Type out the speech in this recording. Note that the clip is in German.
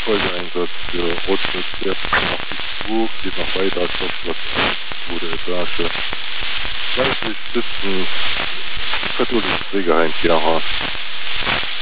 Folgeeinsatz für Rotschnitt nach Duisburg, geht noch weiter, Klopfplatz 1, 2. Etage. Seitlich sitzen katholisches Pflegeheim Gerhard.